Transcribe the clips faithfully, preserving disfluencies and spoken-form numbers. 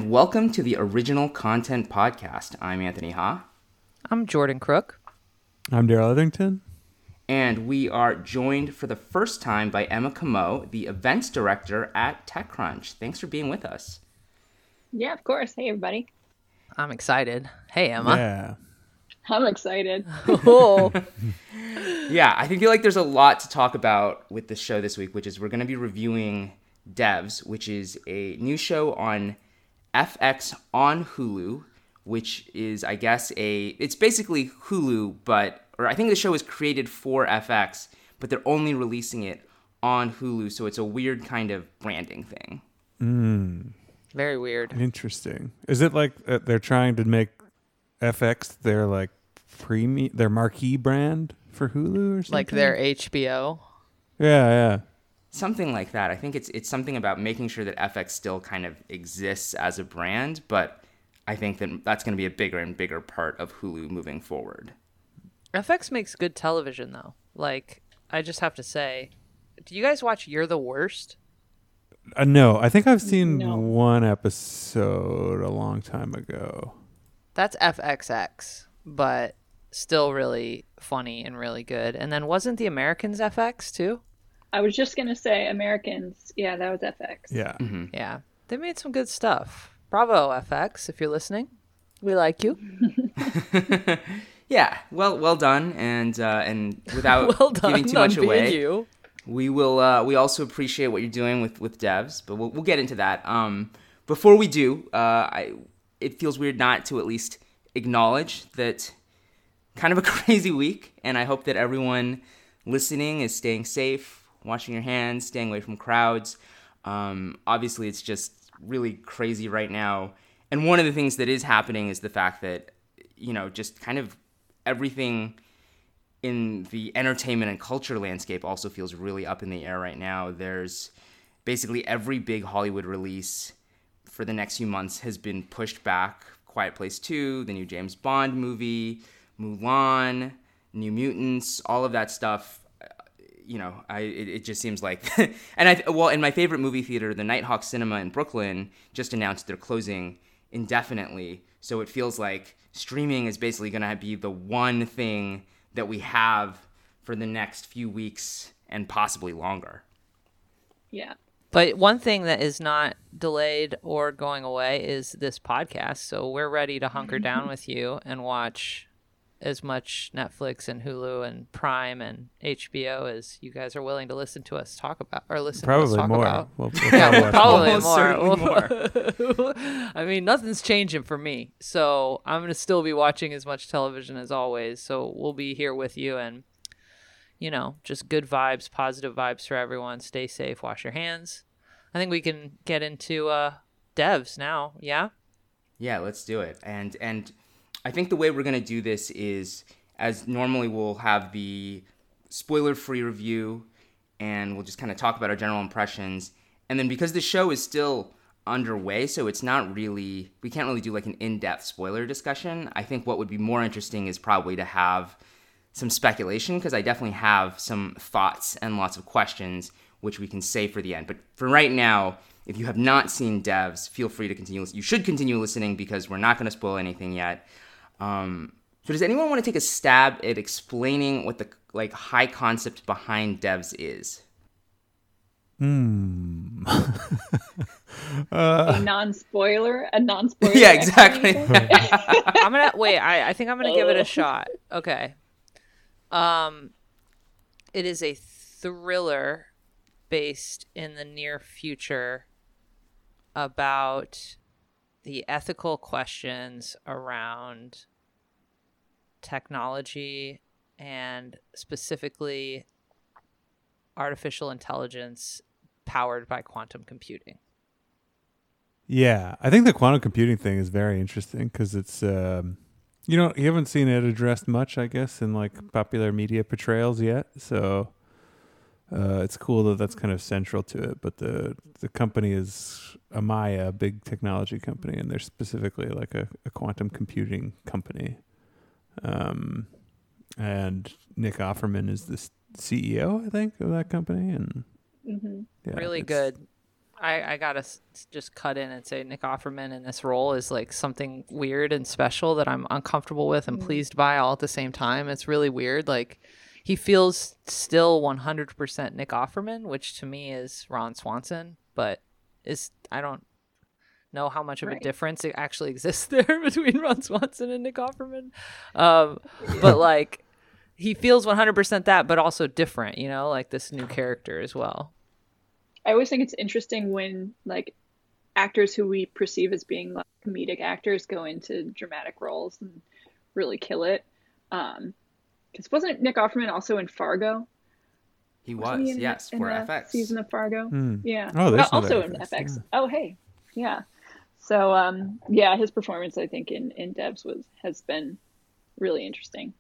and welcome to the Original Content Podcast. I'm Anthony Ha. I'm Jordan Crook. I'm Daryl Etherington. And we are joined for the first time by Emma Camo, the events director at TechCrunch. Thanks for being with us. Yeah, of course. Hey, everybody. I'm excited. Hey, Emma. Yeah. I'm excited. Oh. Yeah, I feel like there's a lot to talk about with this show this week, which is we're going to be reviewing Devs, which is a new show on F X on Hulu, which is, I guess, a it's basically Hulu, but or I think the show is created for F X, but they're only releasing it on Hulu, so it's a weird kind of branding thing. Mm. Very weird. Interesting. Is it like uh, they're trying to make F X their like premium, their marquee brand for Hulu or something? Like their H B O? Yeah, yeah. Something like that. I think it's it's something about making sure that F X still kind of exists as a brand, but I think that that's going to be a bigger and bigger part of Hulu moving forward. F X makes good television, though. Like, I just have to say, do you guys watch You're the Worst? Uh, no, I think I've seen No. one episode a long time ago. That's F X X, but still really funny and really good. And then wasn't The Americans F X, too? I was just going to say Americans. Yeah, that was F X. Yeah. Mm-hmm. Yeah. They made some good stuff. Bravo, F X, if you're listening. We like you. Yeah, well, well done, and uh, and without Well done giving too on much being away, you. we will. Uh, we also appreciate what you're doing with, with Devs, but we'll we'll get into that. Um, before we do, uh, I it feels weird not to at least acknowledge that kind of a crazy week, and I hope that everyone listening is staying safe, washing your hands, staying away from crowds. Um, obviously, it's just really crazy right now, and one of the things that is happening is the fact that you know just kind of everything in the entertainment and culture landscape also feels really up in the air right now. There's basically every big Hollywood release for the next few months has been pushed back. Quiet Place two, the new James Bond movie, Mulan, New Mutants, all of that stuff. You know, I it, it just seems like, and I well, in my favorite movie theater, the Nighthawk Cinema in Brooklyn, just announced they're closing indefinitely. So it feels like streaming is basically going to be the one thing that we have for the next few weeks and possibly longer. Yeah. But one thing that is not delayed or going away is this podcast. So we're ready to hunker down with you and watch as much Netflix and Hulu and Prime and H B O as you guys are willing to listen to us talk about or listen Probably to us talk more. about. We'll, we'll Yeah, probably we'll watch probably more. more. Almost certainly more. I mean, nothing's changing for me. So I'm going to still be watching as much television as always. So we'll be here with you and, you know, just good vibes, positive vibes for everyone. Stay safe, wash your hands. I think we can get into uh, Devs now. Yeah? Yeah, let's do it. And and I think the way we're going to do this is, as normally we'll have the spoiler-free review, and we'll just kind of talk about our general impressions. And then because the show is still underway, so it's not really, we can't really do like an in-depth spoiler discussion. I think what would be more interesting is probably to have some speculation, because I definitely have some thoughts and lots of questions, which we can save for the end. But for right now, if you have not seen Devs, feel free to continue. You should continue listening because we're not going to spoil anything yet. Um, so does anyone want to take a stab at explaining what the like high concept behind Devs is? Hmm. A non-spoiler, a non-spoiler. Yeah, exactly. I'm going to, wait, I, I think I'm going to give it a shot. Okay. Um, it is a thriller based in the near future about the ethical questions around technology and specifically artificial intelligence powered by quantum computing. Yeah, I think the quantum computing thing is very interesting because it's, um, you know, you haven't seen it addressed much, I guess, in like popular media portrayals yet. So uh, it's cool that that's kind of central to it. But the the company is Amaya, a big technology company, and they're specifically like a, a quantum computing company. Um, and Nick Offerman is the C E O, I think, of that company, and Mm-hmm. yeah, Really it's- good. I, I gotta s- just cut in and say Nick Offerman in this role is like something weird and special that I'm uncomfortable with and pleased by all at the same time. It's really weird. Like he feels still one hundred percent Nick Offerman, which to me is Ron Swanson, but is I don't know how much of Right. a difference it actually exists there between Ron Swanson and Nick Offerman. Um, but like he feels one hundred percent that, but also different, you know, like this new character as well. I always think it's interesting when like actors who we perceive as being like comedic actors go into dramatic roles and really kill it. Um, because wasn't Nick Offerman also in Fargo? He Wasn't was, he in, yes, in for the F X. season of Fargo? Hmm. Yeah. Oh, there's Uh, another also F in X, F X. yeah. Oh, hey, yeah. So, um, yeah, his performance I think in in Devs was has been really interesting.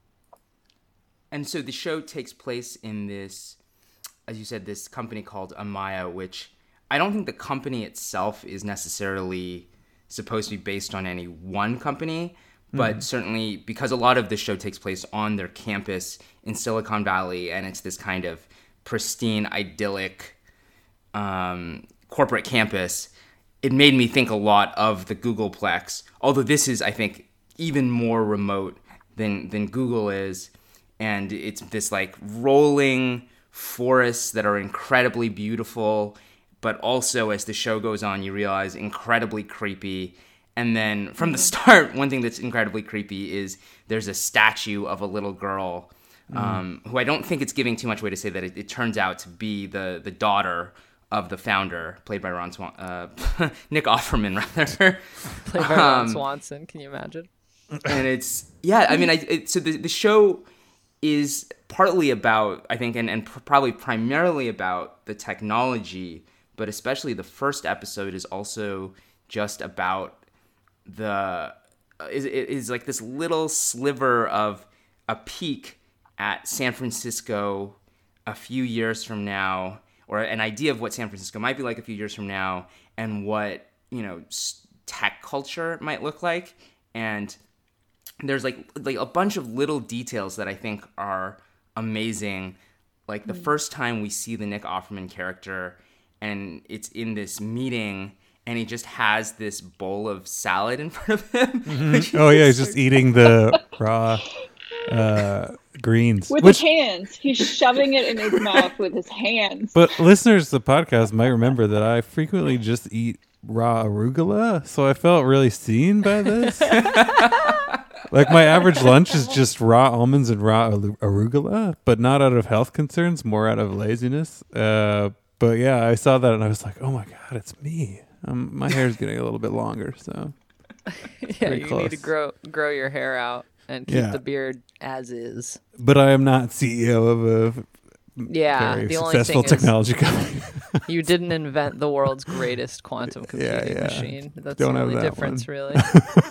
And so the show takes place in this, as you said, this company called Amaya, which I don't think the company itself is necessarily supposed to be based on any one company, but certainly because a lot of the show takes place on their campus in Silicon Valley, and it's this kind of pristine, idyllic um, corporate campus, it made me think a lot of the Googleplex, although this is, I think, even more remote than, than Google is. And it's this like rolling forests that are incredibly beautiful, but also as the show goes on, you realize incredibly creepy. And then from the start, one thing that's incredibly creepy is there's a statue of a little girl um, who I don't think it's giving too much away to say that it, it turns out to be the, the daughter of the founder, played by Ron Swan- uh, Nick Offerman, rather. Played by Ron Um, Swanson. Can you imagine? and it's yeah I mean I it, so the, the show is partly about I think and, and pr- probably primarily about the technology, but especially the first episode is also just about the uh, is is like this little sliver of a peek at San Francisco a few years from now, or an idea of what San Francisco might be like a few years from now, and what, you know, s- tech culture might look like. And there's like like a bunch of little details that I think are amazing. Like the first time we see the Nick Offerman character, and it's in this meeting, and he just has this bowl of salad in front of him. which Oh yeah, is he's just eating the raw uh, greens. With Which, his hands. He's shoving it in his mouth with his hands. but listeners to the podcast might remember that I frequently just eat raw arugula, so I felt really seen by this. Like my average lunch is just raw almonds and raw aru- arugula, but not out of health concerns, more out of laziness. Uh, but yeah, I saw that and I was like, oh my god, it's me. Um, my hair's getting a little bit longer, so Yeah, Very you close. need to grow grow your hair out and keep Yeah. the beard as is. but I am not C E O of a Yeah, very the only successful thing is technology company. you didn't invent the world's greatest quantum Yeah, computing yeah. machine. That's Don't the have only that difference, one. really.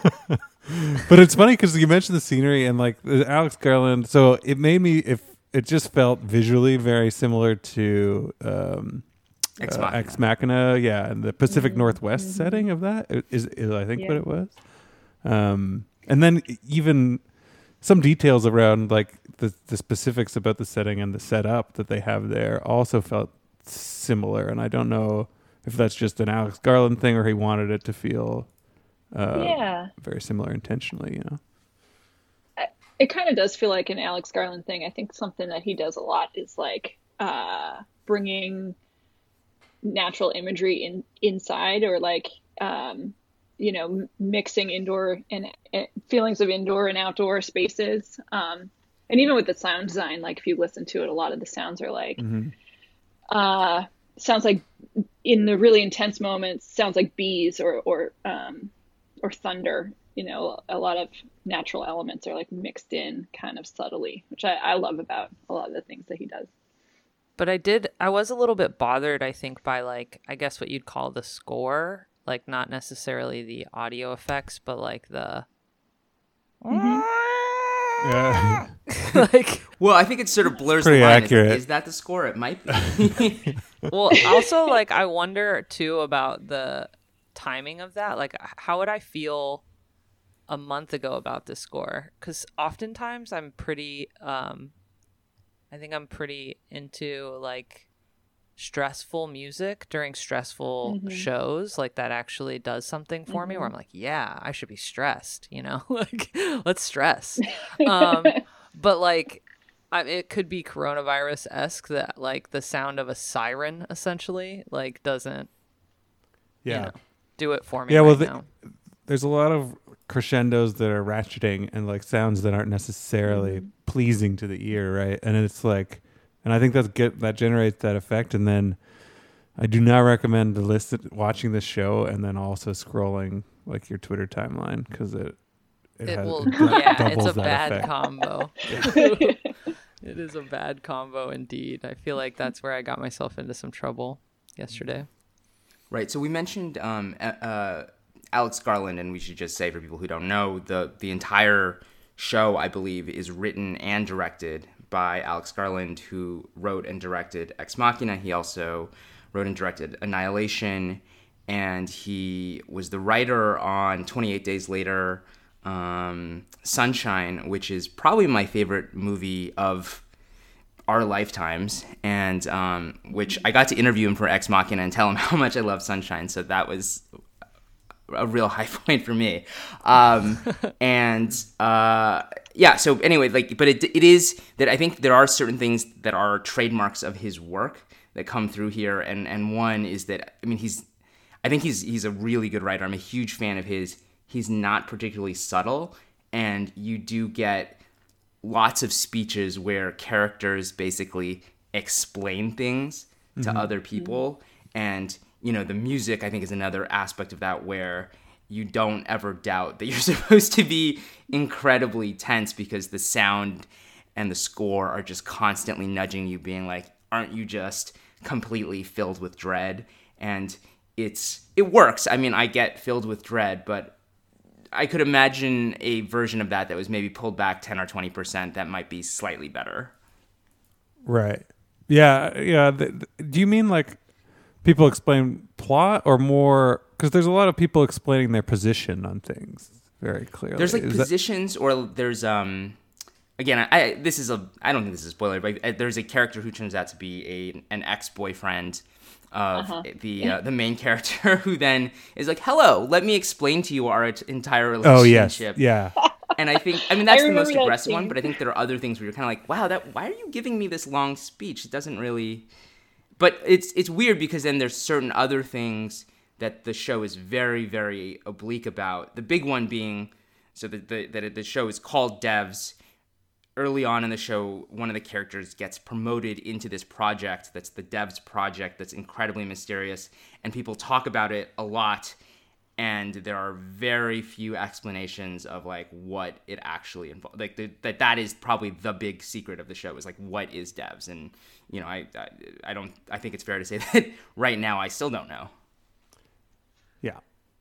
But it's funny because you mentioned the scenery and like the Alex Garland. So it made me, if it just felt visually very similar to um, Ex uh, Machina. Ex Machina, yeah, and the Pacific Northwest setting of that is, is I think Yeah. what it was. Um, and then even some details around like the the specifics about the setting and the setup that they have there also felt similar. And I don't know if that's just an Alex Garland thing or he wanted it to feel uh, Yeah. very similar intentionally, you know. It kind of does feel like an Alex Garland thing. I think something that he does a lot is like uh, bringing natural imagery in inside, or like um, you know, m- mixing indoor and uh, feelings of indoor and outdoor spaces. Um, and even with the sound design, like if you listen to it, a lot of the sounds are like Mm-hmm. uh, sounds like in the really intense moments, sounds like bees or or um, or thunder. You know, a lot of natural elements are like mixed in kind of subtly, which I, I love about a lot of the things that he does. But I did, I was a little bit bothered, I think, by like, I guess what you'd call the score. Like, not necessarily the audio effects, but like the. Yeah. like, Well, I think it sort of blurs Pretty the line. Is, accurate. is that the score? It might be. well, also, like, I wonder too about the timing of that. Like, h- how would I feel a month ago about this score? Because oftentimes I'm pretty, um, I think I'm pretty into like stressful music during stressful Mhm. shows, like that actually does something for me where I'm Mhm. like, yeah, I should be stressed, you know? Like, let's stress. Um, but like, I, it could be coronavirus-esque that like the sound of a siren essentially like doesn't, you Yeah. know, do it for me Yeah, well, right the- now. There's a lot of crescendos that are ratcheting and like sounds that aren't necessarily Mhm. pleasing to the ear, right? And it's like, and I think that's get that generates that effect. And then I do not recommend the listen watching this show and then also scrolling like your Twitter timeline because it it, It has will, it dou- yeah, it's doubles a that bad effect. combo. It is a bad combo indeed. I feel like that's where I got myself into some trouble yesterday. Right. So we mentioned um, uh, uh, Alex Garland, and we should just say for people who don't know, the the entire show, I believe, is written and directed by Alex Garland, who wrote and directed Ex Machina. He also wrote and directed Annihilation, and he was the writer on twenty-eight Days Later, um, Sunshine, which is probably my favorite movie of our lifetimes, and um, which I got to interview him for Ex Machina and tell him how much I love Sunshine. So that was a real high point for me. Um, and uh, yeah, so anyway, like, but it it is that I think there are certain things that are trademarks of his work that come through here, and and one is that I mean he's, I think he's he's a really good writer. I'm a huge fan of his. He's not particularly subtle, and you do get lots of speeches where characters basically explain things to Mm-hmm. other people. And, you know, the music, I think, is another aspect of that where you don't ever doubt that you're supposed to be incredibly tense because the sound and the score are just constantly nudging you, being like, aren't you just completely filled with dread? And it's it works. I mean, I get filled with dread, but I could imagine a version of that that was maybe pulled back ten or twenty percent that might be slightly better. Right. Yeah. Yeah. Th- th- do you mean like people explain plot or more? Because there's a lot of people explaining their position on things very clearly. There's like Is that- positions, or there's um, again, I, I this is a I don't think this is a spoiler, but uh, there's a character who turns out to be a an ex boyfriend of Uh-huh. the uh, the main character, who then is like, "Hello, let me explain to you our t- entire oh yes. relationship." Yeah. And I think, I mean, that's I the most remember that aggressive one, scene. but I think there are other things where you're kind of like, wow, that why are you giving me this long speech? It doesn't really. But it's it's weird because then there's certain other things that the show is very, very oblique about. The big one being, so that the, that the show is called Devs. Early on in the show, one of the characters gets promoted into this project that's the Devs project that's incredibly mysterious, and people talk about it a lot, and there are very few explanations of like what it actually involves. Like the, that that is probably the big secret of the show, is like, what is Devs? And you know, I, I I don't I think it's fair to say that right now I still don't know. Yeah.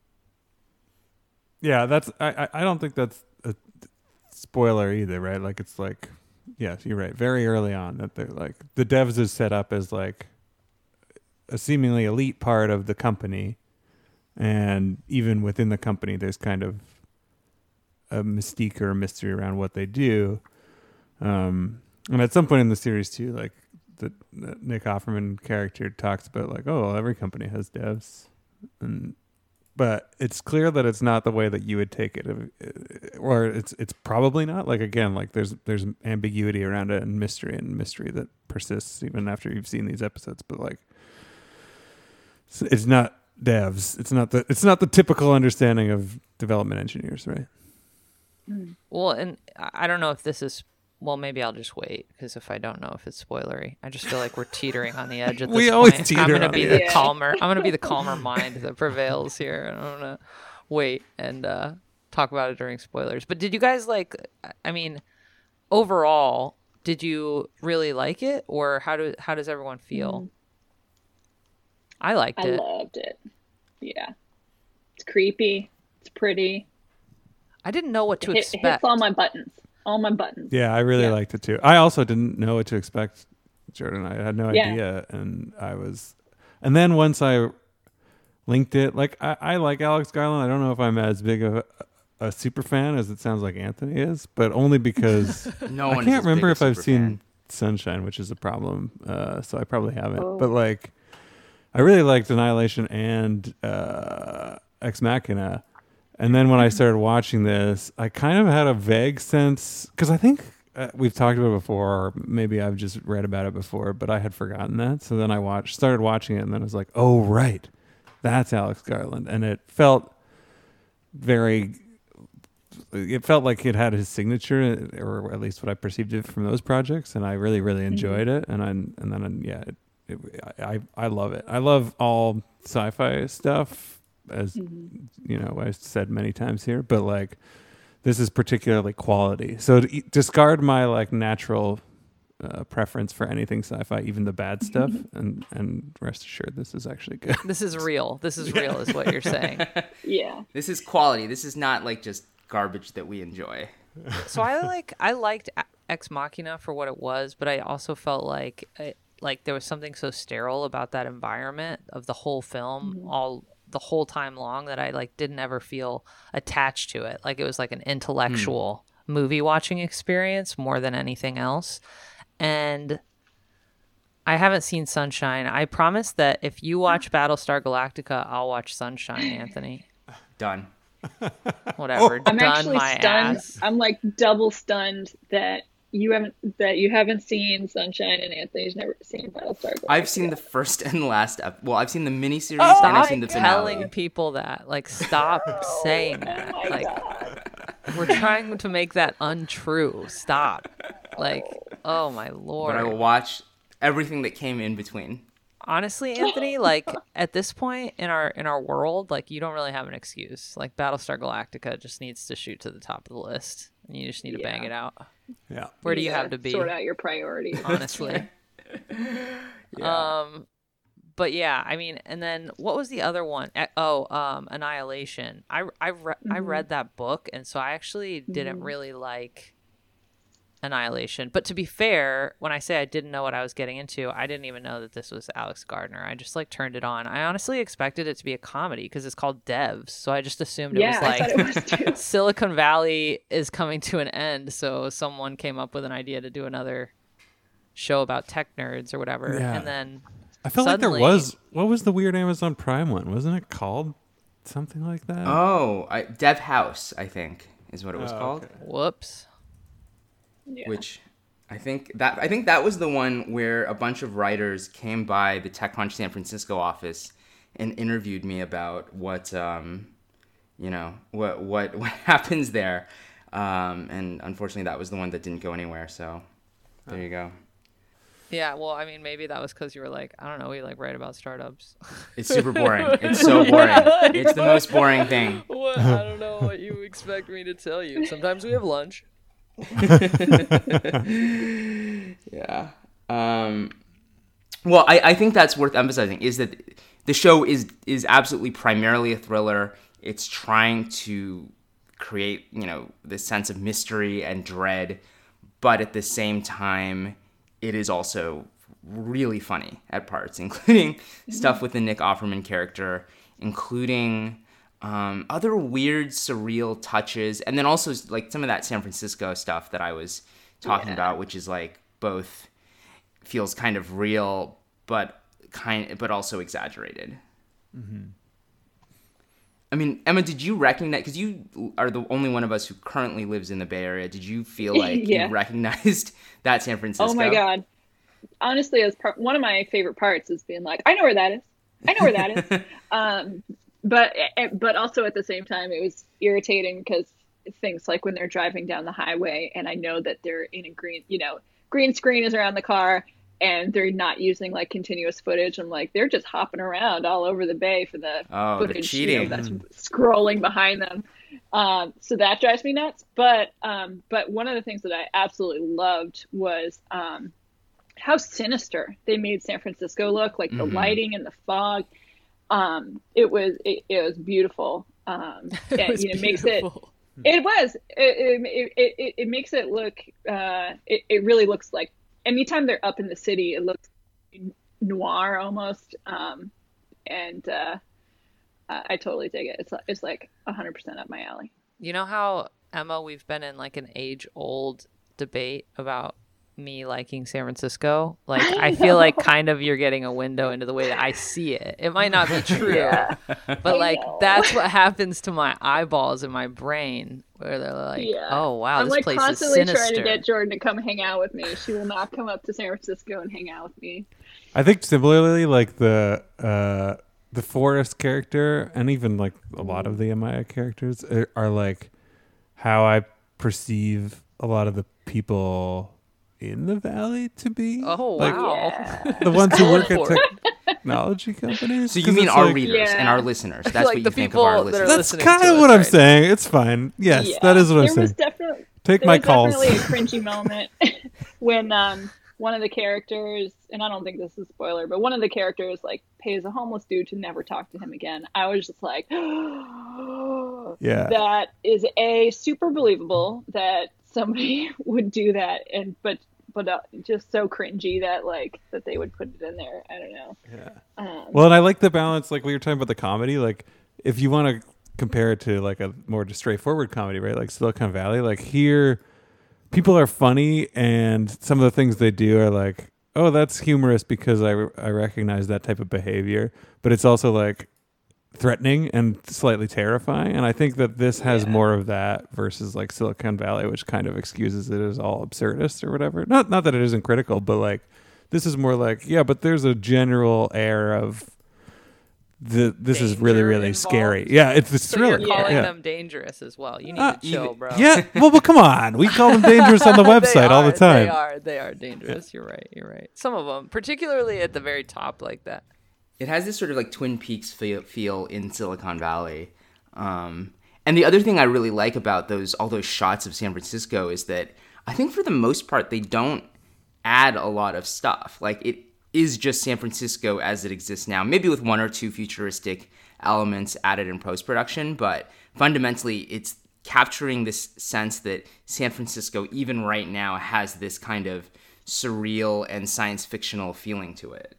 Yeah. That's. I. I I don't think that's a spoiler either, right? Like it's like, yes, you're right. Very early on that they're like the devs is set up as like a seemingly elite part of the company, and even within the company, there's kind of a mystique or a mystery around what they do. Um, and at some point in the series too, like the, the Nick Offerman character talks about like, oh, well, every company has devs, and but it's clear that it's not the way that you would take it, or it's it's probably not. Like again, like there's there's ambiguity around it and mystery and mystery that persists even after you've seen these episodes. But like, it's, it's not devs. It's not the it's not the typical understanding of development engineers, right? Well, and I I don't know if this is. Well, maybe I'll just wait because if I don't know if it's spoilery, I just feel like we're teetering on the edge at this We always point. teeter I'm gonna on be the the edge. calmer. I'm gonna be the calmer mind that prevails here. and I'm gonna wait and uh, talk about it during spoilers. But did you guys like? I mean, overall, did you really like it, or how do how does everyone feel? I liked I it. loved it. Yeah. It's creepy. It's pretty. I didn't know what to It, it expect. hits all my buttons. All my buttons. Yeah, I really Yeah. liked it too. I also didn't know what to expect, Jordan. I had no Yeah. idea, and I was, and then once I linked it, like I, I like Alex Garland. I don't know if I'm as big of a, a super fan as it sounds like Anthony is, but only because No I one can't is as remember big a if I've super seen fan. Sunshine, which is a problem. Uh, so I probably haven't. Oh. But like, I really liked Annihilation and uh, Ex Machina. And then when I started watching this, I kind of had a vague sense, because I think uh, we've talked about it before, or maybe I've just read about it before, but I had forgotten that. So then I watched, started watching it, and then I was like, oh, right, that's Alex Garland. And it felt very, it felt like it had his signature, or at least what I perceived it from those projects, and I really, really enjoyed mm-hmm. it. And I, and then, yeah, it, it, I, I love it. I love all sci-fi stuff, as mm-hmm. you know, I've said many times here, but like this is particularly quality. So to discard my like natural uh, preference for anything sci-fi, even the bad stuff, and and rest assured, this is actually good. This is real. This is real, is what you're saying. Yeah, this is quality. This is not like just garbage that we enjoy. So I like I liked Ex Machina for what it was, but I also felt like it, like there was something so sterile about that environment of the whole film, mm-hmm. all. the whole time long, that I like didn't ever feel attached to it. Like it was like an intellectual mm. movie watching experience more than anything else. And I haven't seen Sunshine. I promise that if you watch Battlestar Galactica, I'll watch Sunshine, Anthony. Done. Whatever. I'm Done actually my stunned. ass. I'm like double stunned that you haven't that you haven't seen Sunshine, and Anthony's never seen Battlestar Galactica. I've seen the first and last ep- well, I've seen the miniseries oh, and I've seen the finale. Telling people that, like, stop saying that. Oh like, God. We're trying to make that untrue. Stop. Like, oh my Lord. But I will watch everything that came in between. Honestly, Anthony, like at this point in our in our world, like you don't really have an excuse. Like Battlestar Galactica just needs to shoot to the top of the list, and you just need to yeah. bang it out. Yeah. Where do you yeah, have to be? Sort out your priorities. Honestly. yeah. Um, but yeah, I mean, and then what was the other one? Oh, um, Annihilation. I I re- mm-hmm. I read that book, and so I actually didn't mm-hmm. really like Annihilation. But to be fair, when I say I didn't know what I was getting into, I didn't even know that this was Alex Gardner. I just like turned it on. I honestly expected it to be a comedy because it's called Devs, so I just assumed yeah, it was like I thought it was too. Silicon Valley is coming to an end, so someone came up with an idea to do another show about tech nerds or whatever. Yeah. And then I felt suddenly, like there was what was the weird Amazon Prime one? Wasn't it called something like that? Oh, I, Dev House, I think, is what it was oh, called. Okay. Whoops. Yeah. Which I think that I think that was the one where a bunch of writers came by the TechCrunch San Francisco office and interviewed me about what um, you know what what what happens there, um, and unfortunately that was the one that didn't go anywhere. So there you go. Yeah, well, I mean, maybe that was because you were like, I don't know, we like write about startups. It's super boring. It's so boring. It's the most boring thing. What? I don't know what you expect me to tell you. Sometimes we have lunch. yeah. Um, well, I, I think that's worth emphasizing is that the show is is absolutely primarily a thriller. It's trying to create, you know, this sense of mystery and dread, but at the same time, it is also really funny at parts, including mm-hmm. stuff with the Nick Offerman character, including Um, other weird, surreal touches, and then also like some of that San Francisco stuff that I was talking yeah. about, which is like both feels kind of real, but kind, but also exaggerated. Mm-hmm. I mean, Emma, did you recognize? Because you are the only one of us who currently lives in the Bay Area. Did you feel like yeah. you recognized that San Francisco? Oh my God! Honestly, as part, one of my favorite parts is being like, I know where that is. I know where that is. um, But but also at the same time, it was irritating because things like when they're driving down the highway and I know that they're in a green, you know, green screen is around the car and they're not using like continuous footage. I'm like, they're just hopping around all over the bay for the oh, footage the cheating. You know, that's scrolling behind them. Um, so that drives me nuts. But um, but one of the things that I absolutely loved was um, how sinister they made San Francisco look, like the mm-hmm. lighting and the fog. Um, it was it, it was beautiful. Um, it and, was you know, beautiful. makes it. It was. It it, it, it, it makes it look. Uh, it, it really looks like anytime they're up in the city, it looks noir almost. Um, and uh, I totally dig it. It's it's like a hundred percent up my alley. You know how, Emma, we've been in like an age old debate about me liking San Francisco. Like, I, I feel like kind of you're getting a window into the way that I see it. It might not be true, Yeah. but I like know. that's what happens to my eyeballs and my brain, where they're like, Yeah. "Oh wow, I'm this like place is constantly sinister." trying to get Jordan to come hang out with me. She will not come up to San Francisco and hang out with me. I think similarly, like the uh, the Forrest character, and even like a lot of the Amaya characters are, are like how I perceive a lot of the people in the valley to be. Oh Like, wow! Yeah. the ones who work at for it. technology companies. So you 'Cause mean it's our like- readers Yeah. and our listeners? That's like what you the think of our people that are listeners. That's listening kind to of us what I'm right saying. It's fine. Yes, Yeah. that is what I'm there saying. was definitely Take there my was calls. definitely a cringy moment when um one of the characters, and I don't think this is a spoiler, but one of the characters like pays a homeless dude to never talk to him again. I was just like, Yeah. that is a super believable that somebody would do that, and but but uh, just so cringy that like that they would put it in there. I don't know. Yeah. Um, Well, and I like the balance, like we were talking about the comedy. Like, if you want to compare it to like a more just straightforward comedy, right? Like Silicon Valley, like here, people are funny, and some of the things they do are like, oh, that's humorous because I I recognize that type of behavior, but it's also like threatening and slightly terrifying. And I think that this has Yeah. more of that versus like Silicon Valley, which kind of excuses it as all absurdist or whatever. Not not that it isn't critical, but like this is more like, yeah, but there's a general air of the this is really Danger really involved? scary. Yeah, it's it's So really you're calling yeah. them dangerous as well. You need Uh, to chill, even- bro. Yeah, well, but come on, we call them dangerous on the They website all the are, time. They are. They are dangerous. You're right. You're right. Some of them, particularly at the very top, like that. It has this sort of like Twin Peaks feel, feel in Silicon Valley. Um, and the other thing I really like about those all those shots of San Francisco is that I think for the most part they don't add a lot of stuff. Like it is just San Francisco as it exists now, maybe with one or two futuristic elements added in post-production, but fundamentally it's capturing this sense that San Francisco, even right now, has this kind of surreal and science fictional feeling to it.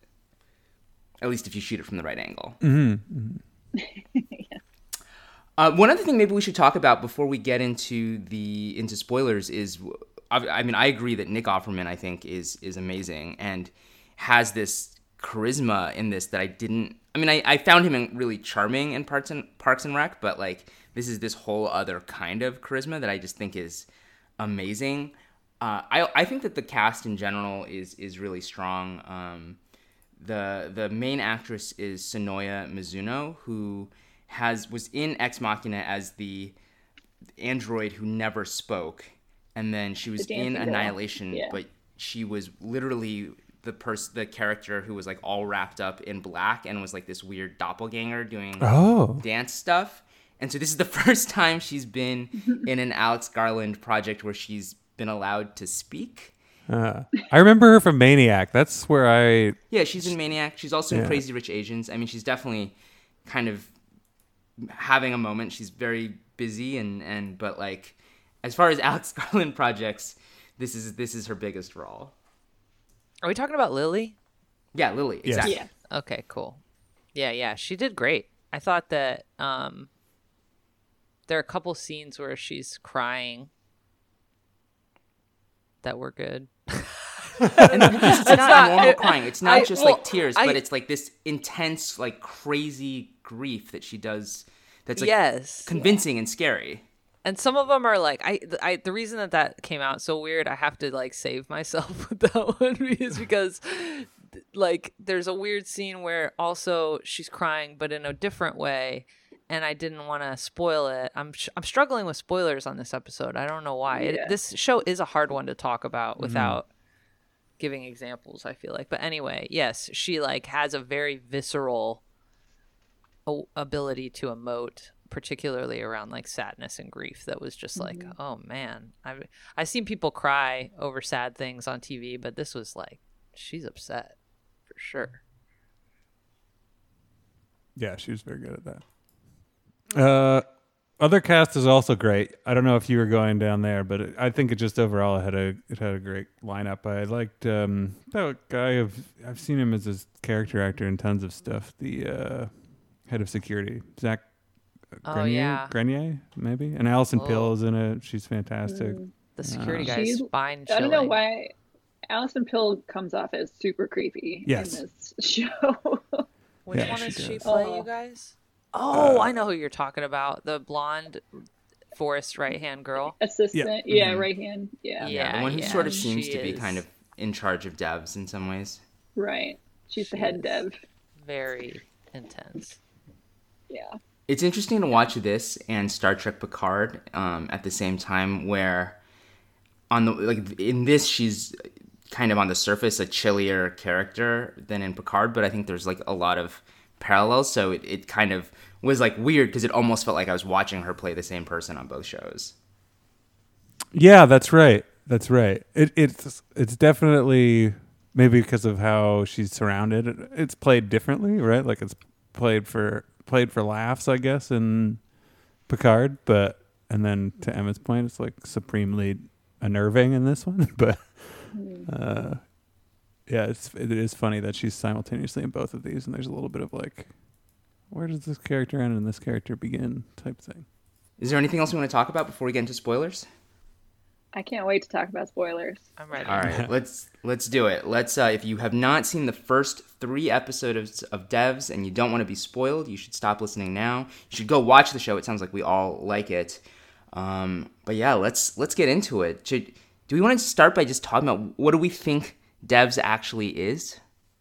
At least if you shoot it from the right angle. Mm-hmm. yeah. Uh, one other thing maybe we should talk about before we get into the into spoilers is, I, I mean, I agree that Nick Offerman, I think, is is amazing and has this charisma in this that I didn't. I mean, I, I found him really charming in Parks and Parks and Rec, but like this is this whole other kind of charisma that I just think is amazing. Uh, I I think that the cast in general is is really strong. Um, the the main actress is Sonoya Mizuno, who has was in Ex Machina as the android who never spoke, and then she was The in dancing girl. Annihilation, Yeah. but she was literally the person, the character who was like all wrapped up in black and was like this weird doppelganger doing Oh, dance stuff. And so this is the first time she's been in an Alex Garland project where she's been allowed to speak. uh, I remember her from Maniac. That's where I. Yeah, she's in Maniac. She's also in Yeah. Crazy Rich Asians. I mean, she's definitely kind of having a moment. She's very busy and, and but like as far as Alex Garland projects, this is this is her biggest role. Are we talking about Lily? Yeah, Lily, Yes. exactly. Yeah. Okay, cool. Yeah, yeah, she did great. I thought that um, there are a couple scenes where she's crying that were good. And because it's, not, not- normal I- crying. It's not I- just well, like tears, I- but it's like this intense, like crazy grief that she does. That's like Yes. convincing and scary. And some of them are like I, I the reason that that came out so weird, I have to like save myself with that one is because like there's a weird scene where also she's crying but in a different way, and I didn't want to spoil it. I'm sh- I'm struggling with spoilers on this episode. I don't know why. It, Yeah. this show is a hard one to talk about without giving examples, I feel like. But anyway, yes, she like has a very visceral o- ability to emote, particularly around like sadness and grief. That was just like, oh man, I've I've seen people cry over sad things on T V, but this was like, she's upset for sure. Yeah, she was very good at that. Uh, other cast is also great. I don't know if you were going down there, but it, I think it just overall it had a it had a great lineup. I liked um, that guy. Of I've seen him as a character actor in tons of stuff. The uh, head of security, Zach Oh, Grenier, yeah. Grenier, maybe. And Alison Oh. Pill is in it. She's fantastic. The security Uh, guy's She's- spine I don't know chilling. why. Alison Pill comes off as super creepy Yes. in this show. Which Yeah, one she does she does. play, Oh. you guys? Oh, Uh, I know who you're talking about. The blonde Forrest right hand girl. Assistant, yeah, Mhm. right hand, yeah. Yeah, the Yeah, one who yeah, sort of seems she to be is. kind of in charge of devs in some ways. Right. She's the She head is. dev. Very intense. Yeah. It's interesting to watch this and Star Trek Picard um, at the same time, where on the like in this she's kind of on the surface a chillier character than in Picard, but I think there's like a lot of parallels, so it, it kind of was like weird because it almost felt like I was watching her play the same person on both shows. Yeah, that's right. That's right. It, it's it's definitely maybe because of how she's surrounded. It, it's played differently, right? Like it's played for played for laughs, I guess, in Picard. But and then to Emma's point, it's like supremely unnerving in this one. But uh, yeah, it's it is funny that she's simultaneously in both of these, and there's a little bit of like, where does this character end and this character begin type thing. Is there anything else we want to talk about before we get into spoilers? I can't wait to talk about spoilers. I'm ready. All right, let's let's do it. Let's. Uh, if you have not seen the first three episodes of Devs and you don't want to be spoiled, you should stop listening now. You should go watch the show. It sounds like we all like it. Um, but yeah, let's let's get into it. Should, do we want to start by just talking about what do we think Devs actually is?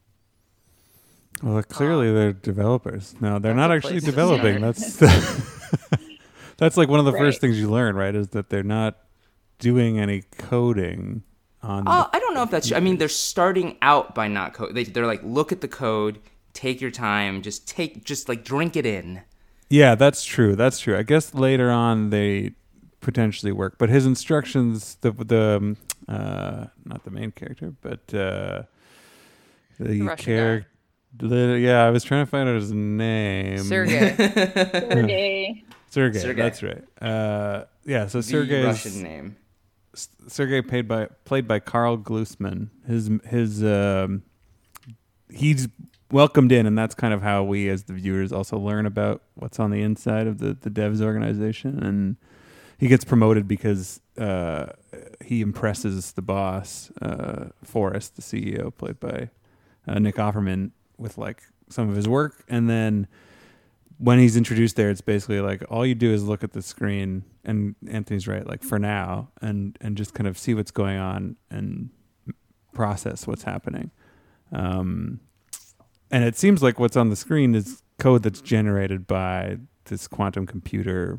Well, clearly they're developers. No, they're That's not a actually place to developing. start. That's that's like one of the first Right. things you learn, right? Is that they're not doing any coding on. Oh, the, I don't know if that's true. I mean, they're starting out by not code. They, they're like, look at the code, take your time, just take, just like drink it in. yeah, that's true. That's true. I guess later on they potentially work, but his instructions, the the um, uh, not the main character, but uh, the Russian character. Yeah, I was trying to find out his name. Sergey. Sergey. Sergey. Sergey. That's right. Uh, yeah. So The Sergey's Russian name. Sergey played by played by Carl Glusman. His his um, he's welcomed in, and that's kind of how we as the viewers also learn about what's on the inside of the the devs organization. And he gets promoted because uh, he impresses the boss, uh, Forrest, the C E O, played by uh, Nick Offerman, with like some of his work. And then when he's introduced there, it's basically like all you do is look at the screen, and Anthony's right, like for now, and and just kind of see what's going on and process what's happening. Um, and it seems like what's on the screen is code that's generated by this quantum computer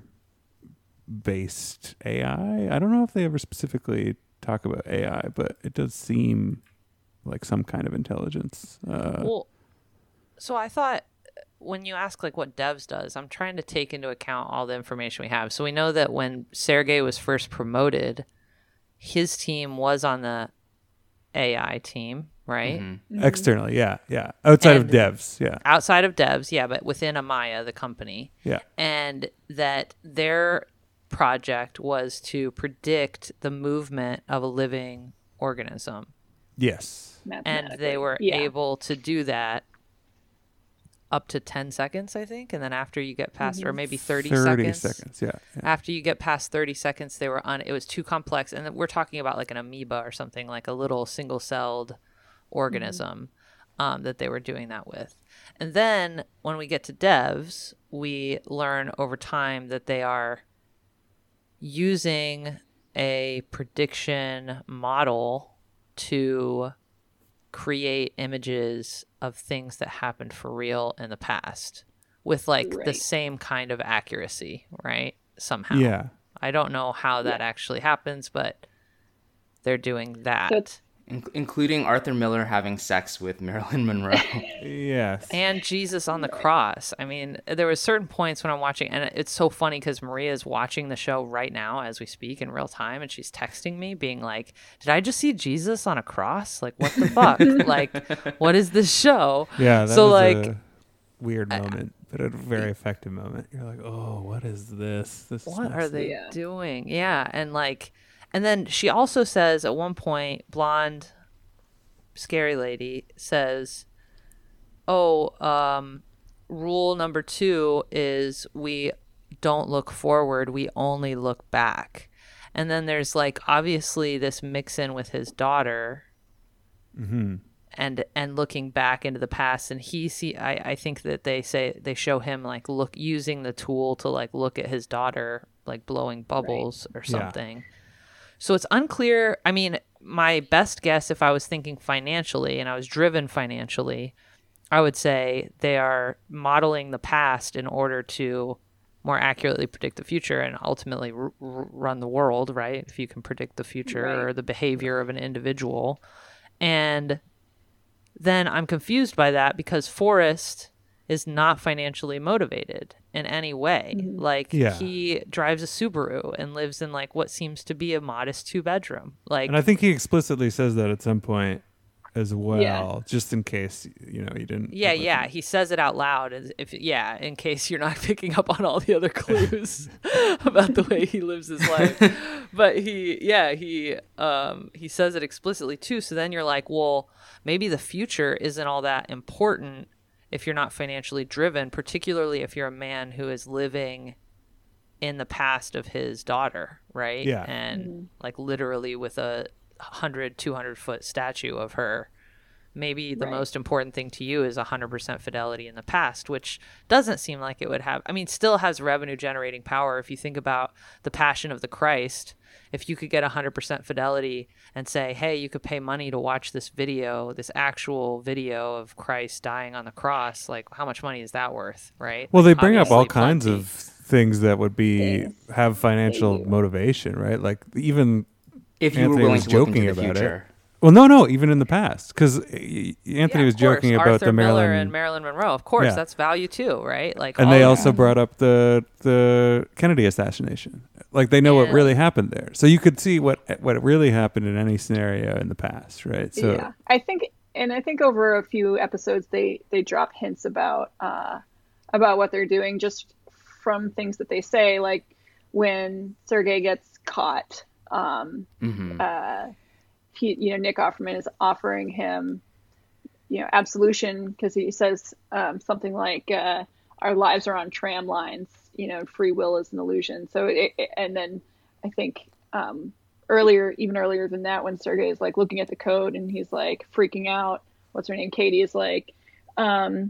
based A I. I don't know if they ever specifically talk about A I, but it does seem like some kind of intelligence. Uh, Well, so I thought when you ask like what devs does, I'm trying to take into account all the information we have. So we know that when Sergey was first promoted, his team was on the A I team, right? Mm-hmm. externally, yeah, yeah. Outside And- of devs, yeah, Outside of devs, yeah, but within Amaya, the company. yeah. And that their project was to predict the movement of a living organism. Yes. And they were yeah. able to do that up to ten seconds, I think. And then after you get past, or maybe thirty, thirty seconds. seconds, yeah. yeah. After you get past thirty seconds, they were on, it was too complex. And then we're talking about like an amoeba or something, like a little single celled organism um, that they were doing that with. And then when we get to devs, we learn over time that they are using a prediction model to create images of things that happened for real in the past with like the Right. same kind of accuracy, right? Somehow. Yeah. I don't know how that actually happens, but they're doing that. So it's- In- including Arthur Miller having sex with Marilyn Monroe. Yes. And Jesus on the cross. I mean, there were certain points when I'm watching, and it's so funny because Maria is watching the show right now as we speak in real time, and she's texting me being like, did I just see Jesus on a cross? Like, what the fuck? Like, what is this show? yeah. That so, was like, a weird moment, but a very effective moment. You're like, oh, what is this? This. what is are they Yeah. doing? Yeah. And like, and then she also says at one point, blonde, scary lady says, oh, um, rule number two is we don't look forward, we only look back. And then there's like obviously this mix in with his daughter Mm-hmm. and and looking back into the past, and he see I, I think that they say they show him like look using the tool to like look at his daughter like blowing bubbles right. or something. Yeah. So it's unclear. I mean, my best guess, if I was thinking financially and I was driven financially, I would say they are modeling the past in order to more accurately predict the future and ultimately r- r- run the world, right? If you can predict the future right. or the behavior of an individual. And then I'm confused by that because Forrest is not financially motivated in any way. Mm-hmm. Like yeah. he drives a Subaru and lives in like what seems to be a modest two bedroom. Like, and I think he explicitly says that at some point as well, yeah. just in case, you know, he didn't. Yeah, yeah. He says it out loud as if, yeah, in case you're not picking up on all the other clues about the way he lives his life. But he, yeah, he, um, he says it explicitly too. So then you're like, well, maybe the future isn't all that important if you're not financially driven, particularly if you're a man who is living in the past of his daughter, right? Yeah. And mm-hmm. like literally with a one hundred, two hundred foot statue of her. Maybe the right. most important thing to you is one hundred percent fidelity in the past, which doesn't seem like it would have. I mean, still has revenue generating power. If you think about the Passion of the Christ, if you could get one hundred percent fidelity and say, hey, you could pay money to watch this video, this actual video of Christ dying on the cross, like how much money is that worth, right? Well, like, they bring up all plenty. kinds of things that would be Yes. have financial motivation, right? Like even if you Anthony were willing was to look joking into the about future. it. Well, no, no, even in the past, because Anthony yeah, was joking course. about Arthur the Marilyn Miller and Marilyn Monroe. Of course, Yeah. that's value too, right? Like, and all they of also that. brought up the the Kennedy assassination. Like they know Yeah. what really happened there, so you could see what what really happened in any scenario in the past, right? So yeah, I think, and I think over a few episodes they they drop hints about uh about what they're doing just from things that they say, like when Sergei gets caught. Um, Mm-hmm. uh, he, you know, Nick Offerman is offering him, you know, absolution because he says um, something like, uh, "Our lives are on tram lines. You know, free will is an illusion." So, it, it, and then I think um, earlier, even earlier than that, when Sergei is like looking at the code and he's like freaking out. What's her name? Katie is like, um,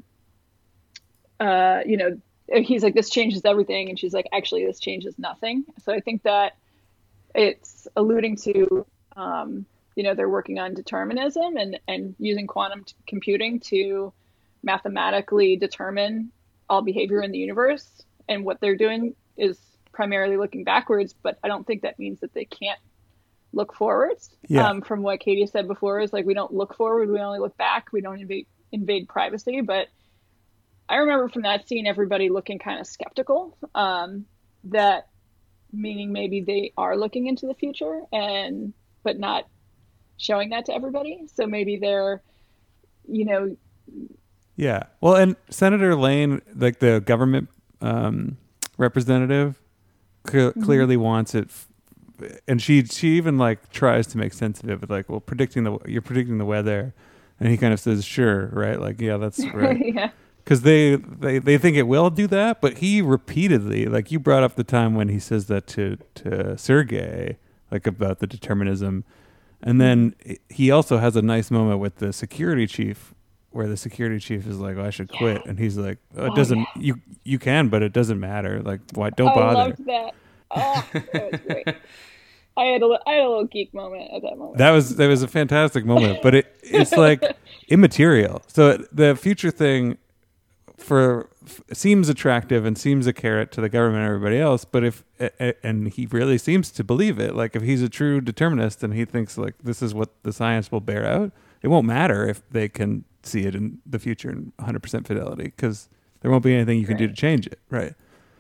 uh, you know, he's like, "This changes everything," and she's like, "Actually, this changes nothing." So I think that it's alluding to, um, you know, they're working on determinism and, and using quantum t- computing to mathematically determine all behavior in the universe. And what they're doing is primarily looking backwards, but I don't think that means that they can't look forwards. Yeah. Um, from what Katie said before, is like, we don't look forward, we only look back, we don't invade, invade privacy. But I remember from that scene, everybody looking kind of skeptical, um, that meaning maybe they are looking into the future and, but not showing that to everybody. So maybe they're, you know. Yeah. Well, and Senator Lane, like the government um, representative, cl- Mm-hmm. clearly wants it. F- and she she even like tries to make sense of it with like, well, predicting the you're predicting the weather, and he kind of says, sure, right? Like, yeah, that's right. Yeah. Because they, they, they think it will do that, but he repeatedly, like you brought up the time when he says that to, to Sergei, like about the determinism. And then he also has a nice moment with the security chief where the security chief is like, oh, I should quit. And he's like, oh, it Oh, doesn't, yeah. you you can, but it doesn't matter. Like, why? Don't I bother. loved that. Oh, that was great. I had a, li- I had a little geek moment at that moment. That was that was a fantastic moment, but it it's like immaterial. So the future thing for f- seems attractive and seems a carrot to the government and everybody else, but if and he really seems to believe it, like if he's a true determinist and he thinks like this is what the science will bear out, it won't matter if they can see it in the future in one hundred percent fidelity because there won't be anything you can Right. do to change it, right?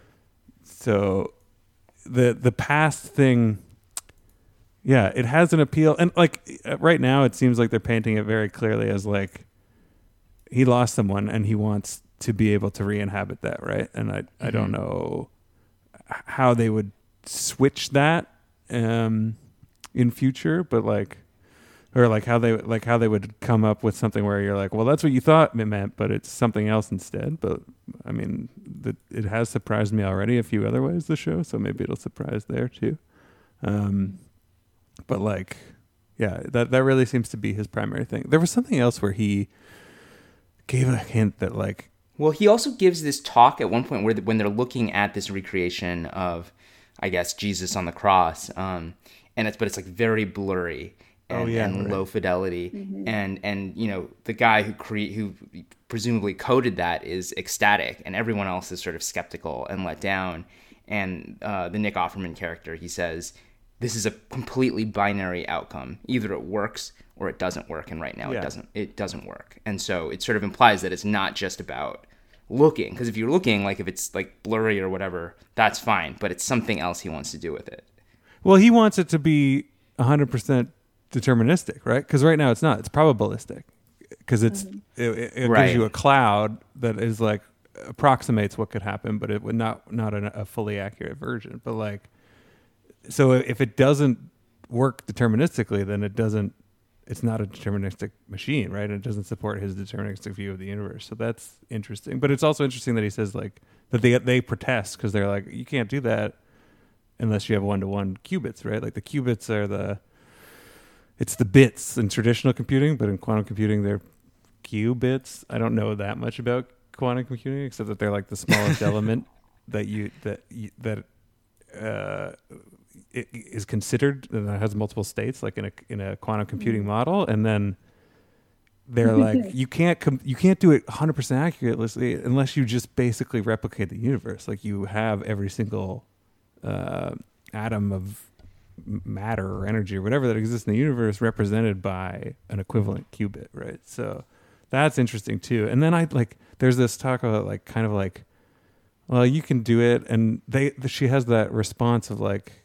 So the the past thing, yeah, it has an appeal, and like right now it seems like they're painting it very clearly as like he lost someone and he wants to be able to re-inhabit that, right? And I, I don't know how they would switch that um, in future, but like, or like how they like how they would come up with something where you're like, well, that's what you thought it meant, but it's something else instead. But I mean, the, it has surprised me already a few other ways, the show, so maybe it'll surprise there too. Um, but like, Yeah, that that really seems to be his primary thing. There was something else where he gave a hint that like. Well, he also gives this talk at one point where the, when they're looking at this recreation of, I guess, Jesus on the cross, um, and it's but it's like very blurry and, oh, yeah, and right. low fidelity, mm-hmm. and and you know the guy who cre- who presumably coded that is ecstatic, and everyone else is sort of skeptical and let down. And uh, the Nick Offerman character, he says, this is a completely binary outcome. Either it works or it doesn't work, and right now yeah. it doesn't. It doesn't work, and so it sort of implies that it's not just about looking. Because if you're looking, like if it's like blurry or whatever, that's fine. But it's something else he wants to do with it. Well, he wants it to be one hundred percent deterministic, right? Because right now it's not. It's probabilistic. Because it's mm-hmm. it, it right. gives you a cloud that is like approximates what could happen, but it would not not a, a fully accurate version. But like, so if it doesn't work deterministically, then it doesn't. It's not a deterministic machine, right? And it doesn't support his deterministic view of the universe. So that's interesting. But it's also interesting that he says like that they they protest because they're like, you can't do that unless you have one to one qubits, right? Like the qubits are the it's the bits in traditional computing, but in quantum computing they're qubits. I don't know that much about quantum computing except that they're like the smallest element that you that you, that uh, it is considered and that has multiple states, like in a in a quantum computing mm-hmm. model, and then they're like you can't com- you can't do it one hundred percent accurately unless you just basically replicate the universe, like you have every single uh, atom of matter or energy or whatever that exists in the universe represented by an equivalent qubit, right? So that's interesting too. And then I like there's this talk about like kind of like, well, you can do it, and they she has that response of like,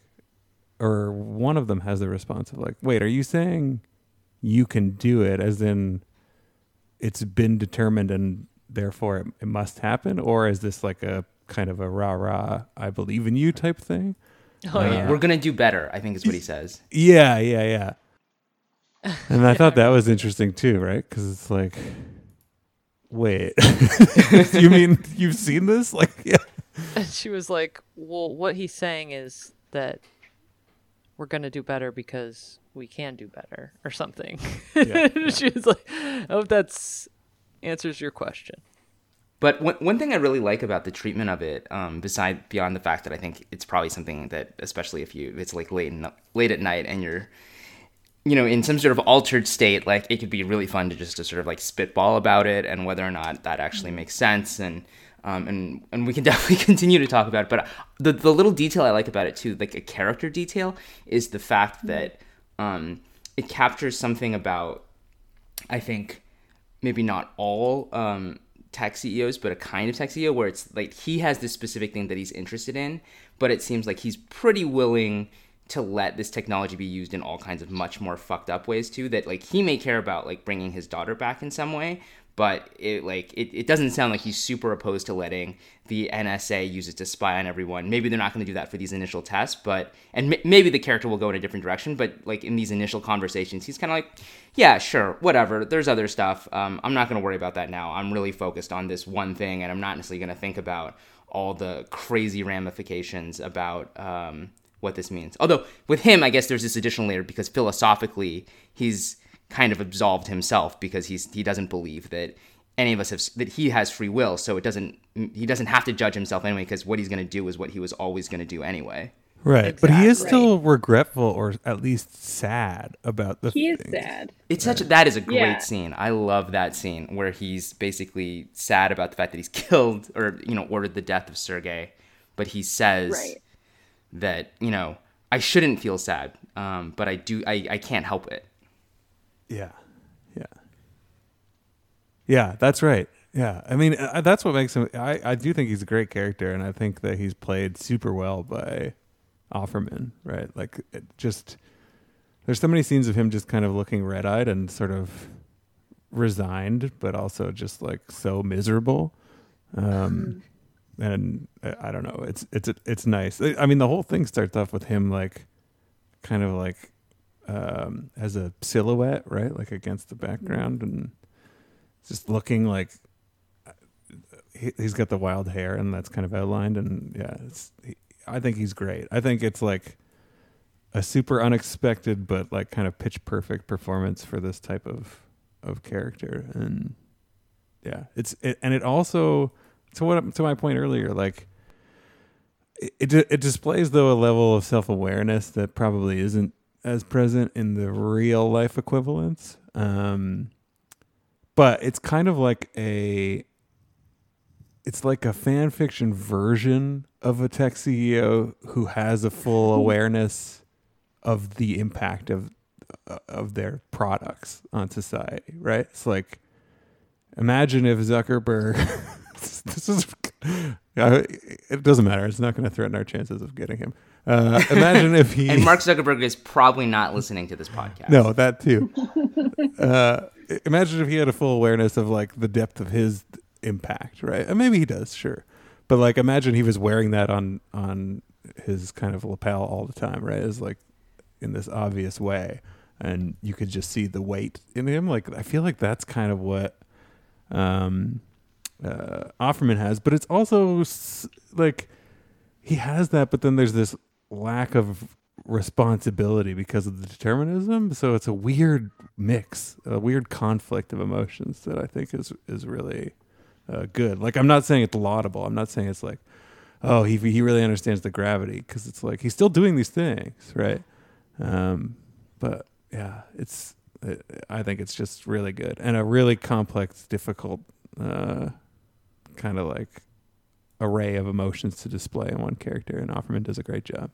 or one of them has the response of like, wait, are you saying you can do it as in it's been determined and therefore it, it must happen, or is this like a kind of a rah rah I believe in you type thing? Oh, uh, yeah. We're gonna do better, I think is what he says. Yeah, yeah, yeah. And I thought that was interesting too, right? Because it's like, wait, you mean you've seen this? Like, yeah. And she was like, well, what he's saying is that we're going to do better because we can do better or something. Yeah, yeah. She was like, I hope that's answers your question. But one, one thing I really like about the treatment of it, um, beside beyond the fact that I think it's probably something that, especially if you, it's like late, in, late at night and you're, you know, in some sort of altered state, like it could be really fun to just to sort of like spitball about it and whether or not that actually makes sense. And, um, and, and we can definitely continue to talk about it. But the, the little detail I like about it too, like a character detail, is the fact that, um, it captures something about, I think, maybe not all, um, tech C E Os, but a kind of tech C E O where it's like he has this specific thing that he's interested in, but it seems like he's pretty willing to let this technology be used in all kinds of much more fucked up ways too, that like he may care about like bringing his daughter back in some way, but it like it, it doesn't sound like he's super opposed to letting the N S A use it to spy on everyone. Maybe they're not going to do that for these initial tests, but and m- maybe the character will go in a different direction, but like in these initial conversations he's kind of like, yeah, sure, whatever, there's other stuff, um, I'm not going to worry about that now. I'm really focused on this one thing, and I'm not necessarily going to think about all the crazy ramifications about um, what this means. Although with him, I guess there's this additional layer because philosophically he's kind of absolved himself because he's he doesn't believe that any of us have that he has free will, so it doesn't he doesn't have to judge himself anyway because what he's going to do is what he was always going to do anyway. Right, exactly. But he is still regretful or at least sad about the he things. is sad. It's such a, that is a great yeah. scene. I love that scene where he's basically sad about the fact that he's killed or you know ordered the death of Sergei, but he says right. that you know I shouldn't feel sad, um, but I do I, I can't help it. Yeah, yeah, yeah. That's right. Yeah, I mean uh, that's what makes him. I, I do think he's a great character, and I think that he's played super well by Offerman. Right, like it just there's so many scenes of him just kind of looking red-eyed and sort of resigned, but also just like so miserable. Um, and I, I don't know. It's it's it's nice. I mean, the whole thing starts off with him like kind of like. Um, as a silhouette, right, like against the background, and just looking like he, he's got the wild hair, and that's kind of outlined, and yeah, it's. He, I think he's great. I think it's like a super unexpected but like kind of pitch perfect performance for this type of of character. And yeah, it's it, and it also to what to my point earlier, like it it, it displays though a level of self-awareness that probably isn't as present in the real life equivalents. Um, but it's kind of like a it's like a fan fiction version of a tech C E O who has a full awareness of the impact of of their products on society, right? It's like, imagine if Zuckerberg this is uh, it doesn't matter, it's not going to threaten our chances of getting him. Uh, imagine if he and Mark Zuckerberg is probably not listening to this podcast. No, that too. uh, imagine if he had a full awareness of like the depth of his impact, right? And maybe he does, sure. But like, imagine he was wearing that on on his kind of lapel all the time, right? Is like in this obvious way, and you could just see the weight in him. Like, I feel like that's kind of what um, uh, Offerman has, but it's also s- like he has that, but then there's this lack of responsibility because of the determinism. So it's a weird mix, a weird conflict of emotions that I think is is really uh, good. Like, I'm not saying it's laudable. I'm not saying it's like, oh, he he really understands the gravity, because it's like he's still doing these things, right? Um, but yeah, it's it, I think it's just really good and a really complex, difficult uh, kind of like array of emotions to display in one character, and Offerman does a great job.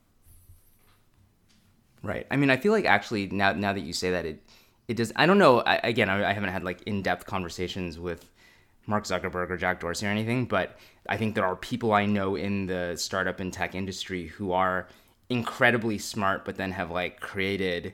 Right. I mean, I feel like actually now now that you say that, it it does. I don't know. I, again, I, I haven't had like in depth conversations with Mark Zuckerberg or Jack Dorsey or anything, but I think there are people I know in the startup and tech industry who are incredibly smart, but then have like created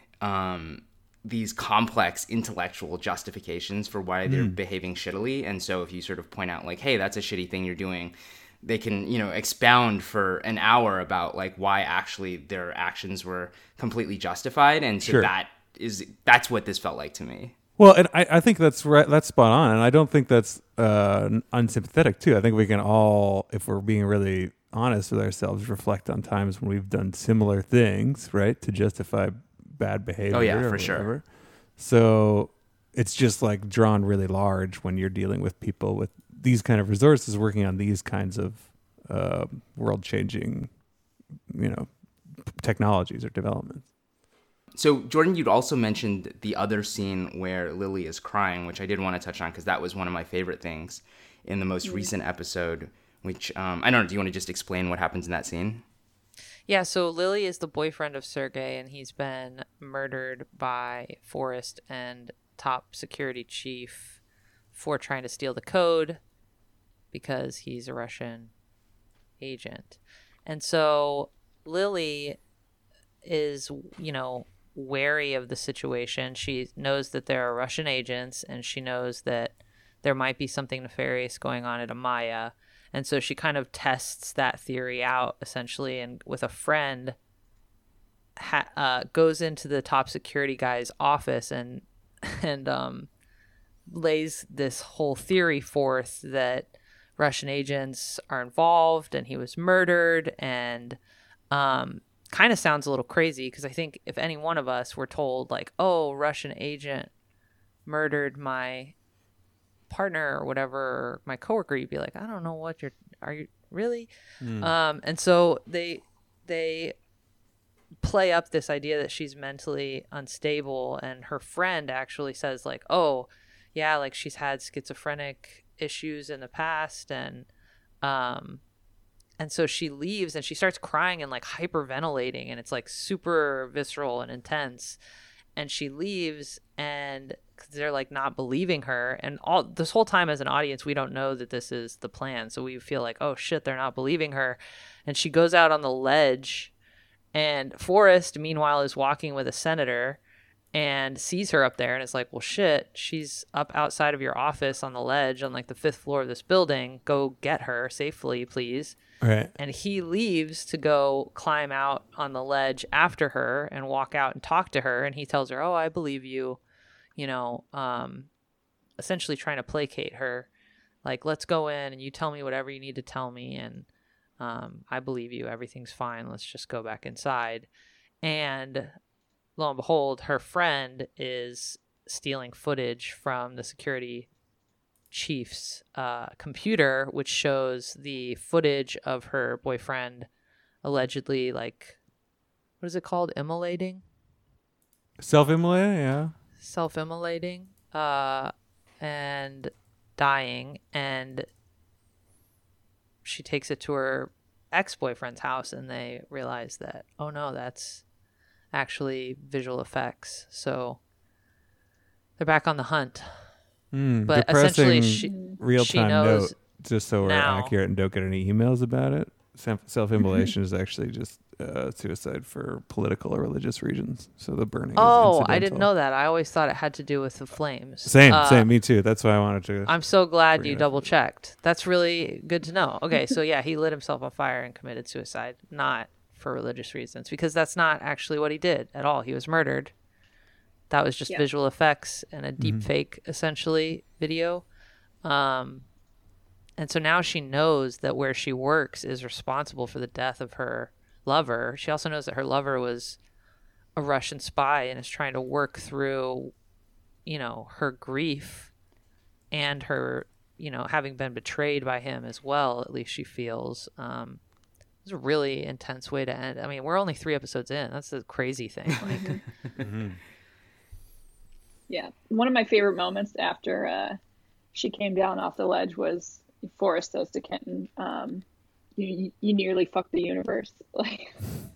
um, these complex intellectual justifications for why they're mm. behaving shittily. And so if you sort of point out like, hey, that's a shitty thing you're doing, they can, you know, expound for an hour about like why actually their actions were completely justified. And so sure. that is, that's what this felt like to me. Well, and I, I think that's right. That's spot on. And I don't think that's uh, unsympathetic too. I think we can all, if we're being really honest with ourselves, reflect on times when we've done similar things, right, to justify bad behavior. Oh yeah, for whatever. sure. So it's just like drawn really large when you're dealing with people with these kind of resources working on these kinds of uh, world-changing, you know, technologies or developments. So, Jordan, you'd also mentioned the other scene where Lily is crying, which I did want to touch on because that was one of my favorite things in the most recent episode, which, um, I don't know, do you want to just explain what happens in that scene? Yeah, so Lily is the boyfriend of Sergei, and he's been murdered by Forrest and top security chief for trying to steal the code because he's a Russian agent. And so Lily is, you know, wary of the situation. She knows that there are Russian agents, and she knows that there might be something nefarious going on at Amaya. And so she kind of tests that theory out, essentially, and with a friend ha- uh, goes into the top security guy's office and and um, lays this whole theory forth that Russian agents are involved and he was murdered, and um, kind of sounds a little crazy because I think if any one of us were told like, oh, Russian agent murdered my partner or whatever, or my coworker, you'd be like, I don't know what you're, are you really? Mm. Um, and so they, they play up this idea that she's mentally unstable, and her friend actually says like, oh yeah, like she's had schizophrenic issues in the past. And, um, and so she leaves and she starts crying and like hyperventilating, and it's like super visceral and intense. And she leaves, and they're like not believing her. And all this whole time as an audience, we don't know that this is the plan. So we feel like, oh shit, they're not believing her. And she goes out on the ledge, and Forrest, meanwhile, is walking with a senator and sees her up there and is like, well, shit, she's up outside of your office on the ledge on like the fifth floor of this building. Go get her safely, please. Right. And he leaves to go climb out on the ledge after her and walk out and talk to her. And he tells her, oh, I believe you, you know, um, essentially trying to placate her. Like, let's go in and you tell me whatever you need to tell me. And um, I believe you. Everything's fine. Let's just go back inside. And lo and behold, her friend is stealing footage from the security chief's uh, computer, which shows the footage of her boyfriend allegedly, like, what is it called? Immolating? Self-immolating, yeah. Self-immolating uh, and dying. And she takes it to her ex-boyfriend's house, and they realize that, oh no, that's actually visual effects. So they're back on the hunt. Mm, but depressing essentially, she, real-time she knows note, just so we're now. accurate and don't get any emails about it. Self- Self-immolation is actually just uh, suicide for political or religious reasons. So the burning Oh, is I didn't incidental. know that. I always thought it had to do with the flames. Same, Uh, same, me too. That's why I wanted to. I'm so glad bring you it up. double checked. That's really good to know. Okay, so yeah, he lit himself on fire and committed suicide, not for religious reasons, because that's not actually what he did at all. He was murdered. That was just Yeah. visual effects and a deep Mhm. fake, essentially, video. Um, and so now she knows that where she works is responsible for the death of her lover. She also knows that her lover was a Russian spy and is trying to work through, you know, her grief and her, you know, having been betrayed by him as well, at least she feels. Um, it's a really intense way to end. I mean, we're only three episodes in. That's the crazy thing. Like, Mhm. Yeah, one of my favorite moments after uh, she came down off the ledge was Forrest says to Kenton, um, "You you nearly fucked the universe." Like,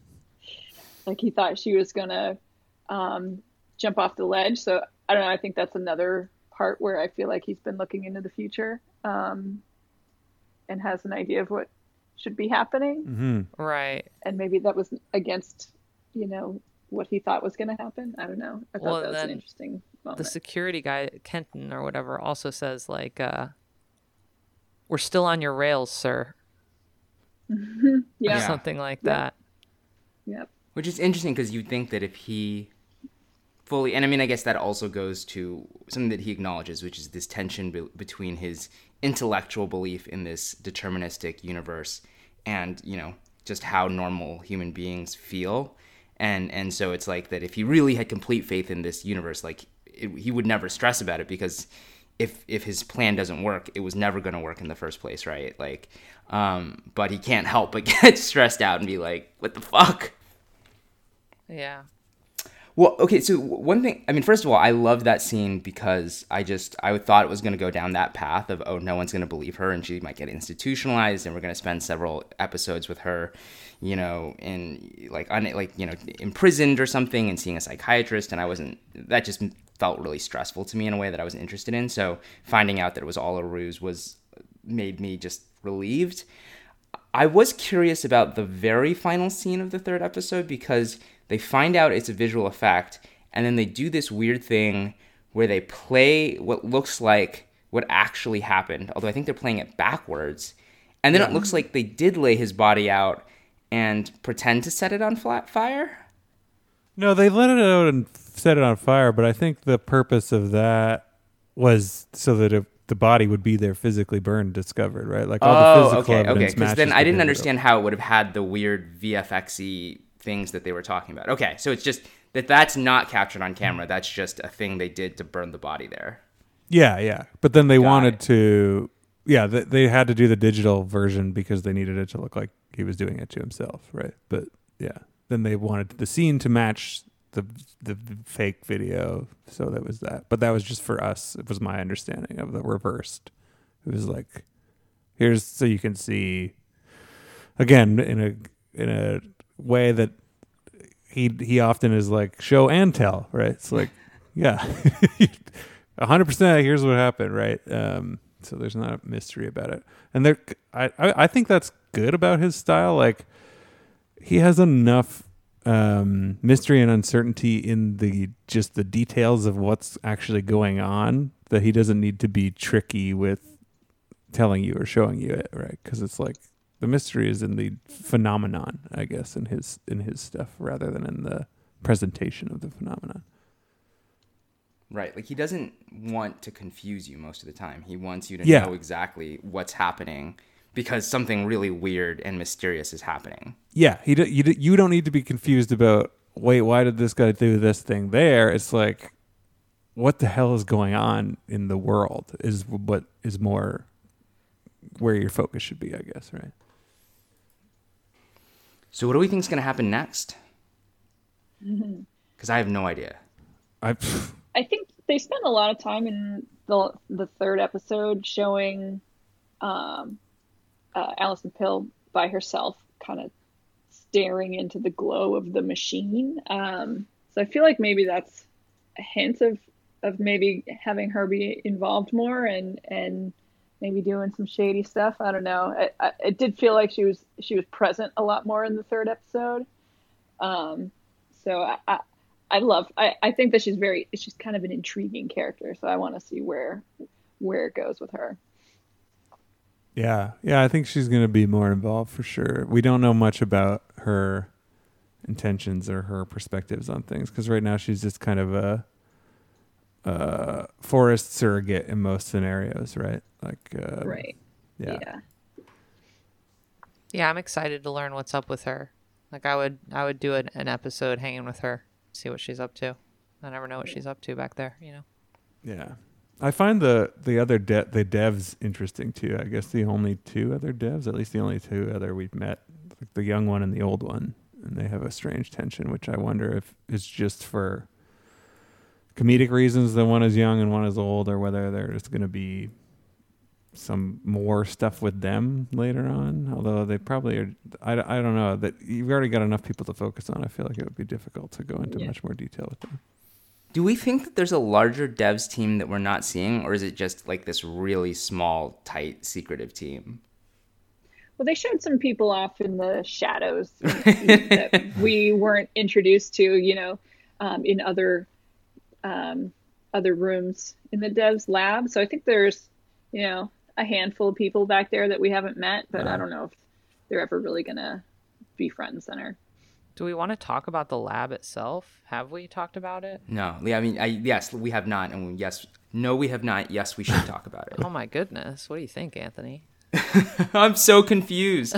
like he thought she was gonna um, jump off the ledge. So I don't know. I think that's another part where I feel like he's been looking into the future um, and has an idea of what should be happening, Mhm. right. and maybe that was against, you know, what he thought was going to happen. I don't know. I thought Well, that was an then interesting moment. The security guy, Kenton or whatever, also says, like, uh, we're still on your rails, sir. Or yeah. Yeah. something like Yeah. that. Yep. Which is interesting because you'd think that if he fully, and I mean, I guess that also goes to something that he acknowledges, which is this tension be- between his intellectual belief in this deterministic universe and, you know, just how normal human beings feel. And and so it's like that if he really had complete faith in this universe, like it, he would never stress about it, because if if his plan doesn't work, it was never going to work in the first place, right? Like, um, but he can't help but get stressed out and be like, what the fuck? Yeah. Well, okay, so one thing, I mean, first of all, I love that scene because I just, I thought it was going to go down that path of, oh, no one's going to believe her and she might get institutionalized and we're going to spend several episodes with her, you know, in, like, un, like, you know, imprisoned or something and seeing a psychiatrist. And I wasn't, that just felt really stressful to me in a way that I wasn't interested in. So finding out that it was all a ruse was, made me just relieved. I was curious about the very final scene of the third episode because they find out it's a visual effect, and then they do this weird thing where they play what looks like what actually happened, although I think they're playing it backwards. And then Yeah. it looks like they did lay his body out and pretend to set it on flat fire. No, they let it out and set it on fire, but I think the purpose of that was so that it, the body would be there physically burned, discovered, right? Like all the Oh, physical okay, okay. evidence Because matches then the I didn't digital. understand how it would have had the weird V F X-y things that they were talking about. Okay, so it's just that that's not captured on camera. That's just a thing they did to burn the body there. Yeah, yeah. But then they Got wanted it. to, yeah, they, they had to do the digital version because they needed it to look like he was doing it to himself, right? But yeah, then they wanted the scene to match the the fake video, so that was that. But that was just for us. It was my understanding of the reversed. It was like, here's so you can see, again, in a in a way that he he often is like show and tell, right? It's like, yeah, a hundred percent. Here's what happened, right? Um, so there's not a mystery about it, and there, I I I think that's good about his style. Like he has enough um, mystery and uncertainty in the just the details of what's actually going on that he doesn't need to be tricky with telling you or showing you it, right? Because it's like the mystery is in the phenomenon, I guess, in his in his stuff rather than in the presentation of the phenomenon. Right, like he doesn't want to confuse you most of the time. He wants you to Yeah. know exactly what's happening because something really weird and mysterious is happening. Yeah, he d- you d- you don't need to be confused about wait, why did this guy do this thing there? It's like, what the hell is going on in the world is what is more where your focus should be, I guess, right? So what do we think is going to happen next? Because Mm-hmm. I have no idea. I I think they spent a lot of time in the the third episode showing um, uh, Alison Pill by herself, kind of staring into the glow of the machine. Um, so I feel like maybe that's a hint of of maybe having her be involved more and and maybe doing some shady stuff. I don't know. I, I, it did feel like she was she was present a lot more in the third episode. Um, so I, I I love. I, I think that she's very. She's kind of an intriguing character. So I want to see where where it goes with her. Yeah, yeah, I think she's going to be more involved for sure. We don't know much about her intentions or her perspectives on things because right now she's just kind of a, a forest surrogate in most scenarios, right? Like, uh, Right. Yeah. Yeah. Yeah, I'm excited to learn what's up with her. Like I would, I would do an, an episode hanging with her, see what she's up to. I never know what she's up to back there, you know. Yeah. I find the the other de- the devs interesting too. I guess the only two other devs, at least the only two other we've met, like the young one and the old one, and they have a strange tension, which I wonder if it's just for comedic reasons that one is young and one is old, or whether there's going to be some more stuff with them later on. Although they probably are, I, I don't know, that you've already got enough people to focus on. I feel like it would be difficult to go into Yeah. much more detail with them. Do we think that there's a larger devs team that we're not seeing, or is it just like this really small, tight, secretive team? Well, they showed some people off in the shadows that we weren't introduced to, you know, um, in other um, other rooms in the devs lab. So I think there's, you know, a handful of people back there that we haven't met, but I don't know if they're ever really gonna be front and center. Do we want to talk about the lab itself? Have we talked about it? No, yeah, I mean, I, yes, we have not, and we, yes, no, we have not. Yes, we should talk about it. Oh my goodness. What do you think, Anthony? I'm so confused.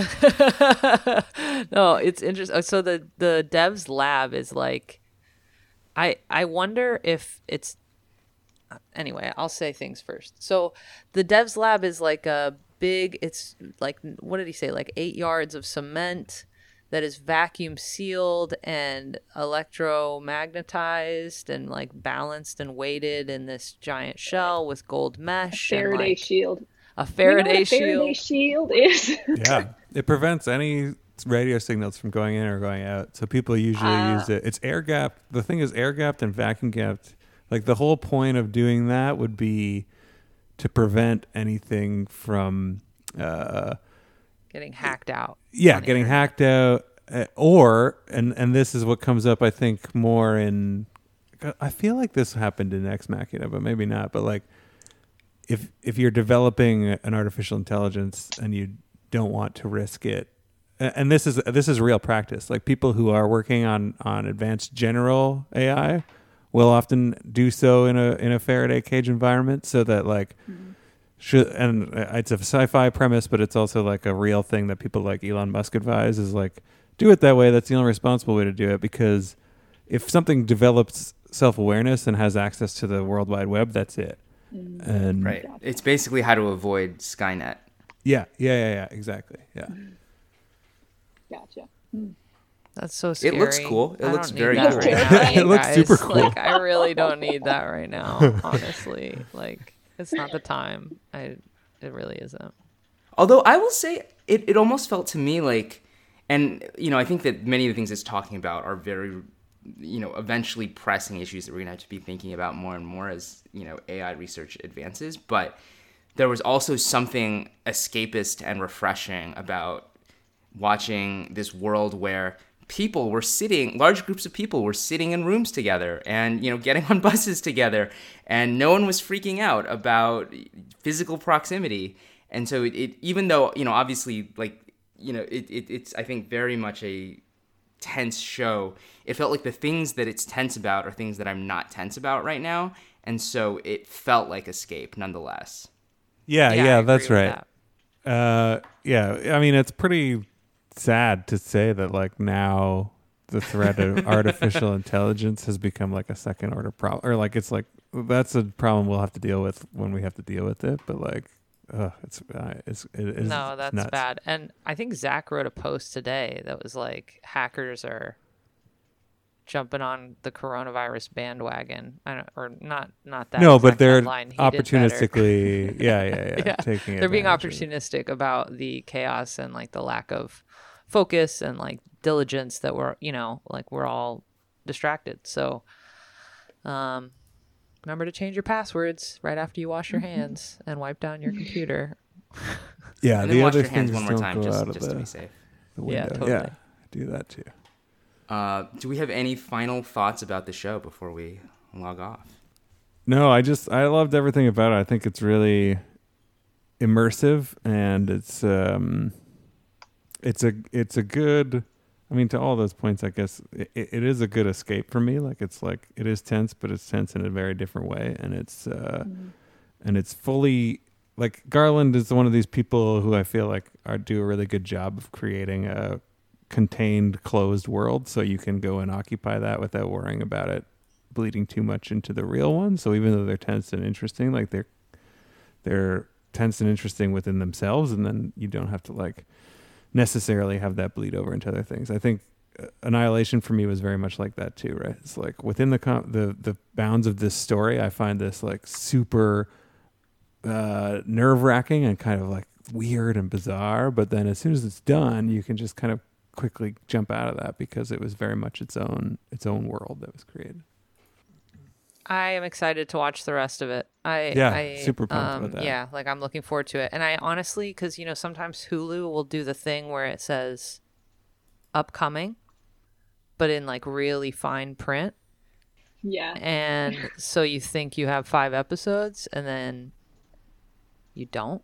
No, it's interesting. So the the devs lab is like, I I wonder if it's. Anyway, I'll say things first. So the devs lab is like a big. It's like, what did he say? Like eight yards of cement that is vacuum sealed and electromagnetized and like balanced and weighted in this giant shell with gold mesh. Faraday and like shield. A We know Faraday what a shield. Faraday shield is. Yeah, it prevents any radio signals from going in or going out. So people usually Ah. use it. It's air gapped. The thing is air gapped and vacuum gapped. Like the whole point of doing that would be to prevent anything from, uh, Getting hacked out. yeah, on the getting internet. hacked out, uh, or and and this is what comes up, I think, more in. I feel like this happened in Ex Machina, but maybe not. But like, if if you're developing an artificial intelligence and you don't want to risk it, a- and this is this is real practice. Like people who are working on on advanced general A I will often do so in a in a Faraday cage environment, so that like. Should, and it's a sci-fi premise, but it's also like a real thing that people like Elon Musk advise is like, do it that way. That's the only responsible way to do it, because if something develops self-awareness and has access to the World Wide Web, that's it. And Right. It's basically how to avoid Skynet. yeah, yeah, yeah, yeah, exactly. Yeah. Gotcha. That's so scary. looks cool. It I looks don't need very that cool. right now, It you looks guys. super cool. Like, I really don't need that right now, honestly. Like, it's not the time. I. It really isn't. Although I will say, it, it almost felt to me like, and, you know, I think that many of the things it's talking about are very, you know, eventually pressing issues that we're going to have to be thinking about more and more as, you know, A I research advances. But there was also something escapist and refreshing about watching this world where people were sitting, large groups of people were sitting in rooms together and, you know, getting on buses together, and no one was freaking out about physical proximity. And so it, it even though, you know, obviously, like, you know, it, it it's, I think, very much a tense show, it felt like the things that it's tense about are things that I'm not tense about right now. And so it felt like escape nonetheless. Yeah, Yeah, I yeah, agree that's with right. Uh, yeah, I mean, it's pretty sad to say that like now the threat of artificial intelligence has become like a second order problem, or like it's like that's a problem we'll have to deal with when we have to deal with it. But like, uh, it's uh, it's it is No, that's nuts. bad. And I think Zach wrote a post today that was like hackers are jumping on the coronavirus bandwagon. I don't, or not, not that. No, but exact they're headline. He did better. opportunistically, yeah, yeah, yeah, Yeah. taking They're being advantage of it. opportunistic about the chaos and like the lack of focus and like diligence that we're, you know, like we're all distracted. So, um, remember to change your passwords right after you wash your hands and wipe down your computer. Yeah, And the then wash other your hands things one more don't time go just, out of just the, to be safe. the Yeah, window. totally. Yeah, do that too. Uh, do we have any final thoughts about the show before we log off? No, I just I loved everything about it. I think it's really immersive, and it's um, it's a it's a good. I mean, to all those points, I guess it, it is a good escape for me. Like it's like it is tense, but it's tense in a very different way, and it's uh, Mm. and it's fully like Garland is one of these people who I feel like are do a really good job of creating a contained, closed world, so you can go and occupy that without worrying about it bleeding too much into the real one. So even though they're tense and interesting, like they're they're tense and interesting within themselves, and then you don't have to like necessarily have that bleed over into other things. I think uh, Annihilation for me was very much like that too, right? It's like within the com- the the bounds of this story, I find this like super uh, nerve-wracking and kind of like weird and bizarre, but then as soon as it's done, you can just kind of quickly jump out of that because it was very much its own its own world that was created. I am excited to watch the rest of it. I Yeah, I, super pumped um, about that. Yeah, like I'm looking forward to it. And I honestly, because you know, sometimes Hulu will do the thing where it says upcoming, but in like really fine print. Yeah. And so you think you have five episodes, and then you don't.